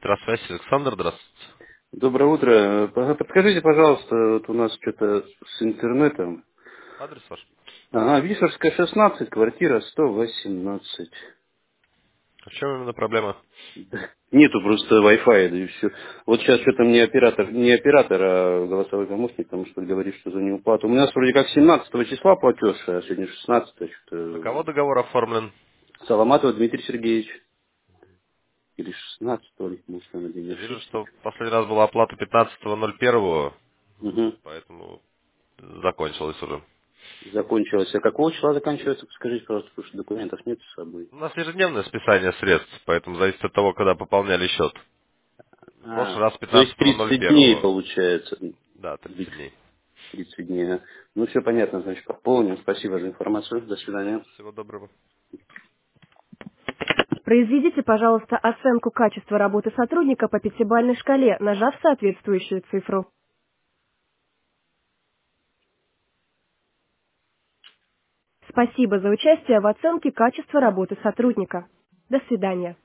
Метросвязь, Александр, здравствуйте. Доброе утро. Подскажите, пожалуйста, вот у нас что-то с интернетом. Адрес ваш? Ага, Вишерская, 16, квартира 118. В чем именно проблема? Да. Нету просто Wi-Fi, да и все. Вот сейчас что-то мне оператор, не оператор, а голосовой помощник, потому что говорит, что за неуплату. У нас вроде как 17 числа платеж, а сегодня 16, На что-то. кого договор оформлен? Саламатова Дмитрий Сергеевич. Или 16, ли, может, я на день Я вижу, ошибся. что последний раз была оплата 15.01, Угу. поэтому закончилось уже. Закончилось. А какого числа заканчивается? Скажите, пожалуйста, потому что документов нет с собой. У нас ежедневное списание средств, поэтому зависит от того, когда пополняли счет. В прошлый раз То есть 30 дней 15.01. получается. Да, 30 дней. 30 дней. А? Ну, все понятно, значит, пополним. Спасибо за информацию. До свидания. Всего доброго. Произведите, пожалуйста, оценку качества работы сотрудника по пятибалльной шкале, нажав соответствующую цифру. Спасибо за участие в оценке качества работы сотрудника. До свидания.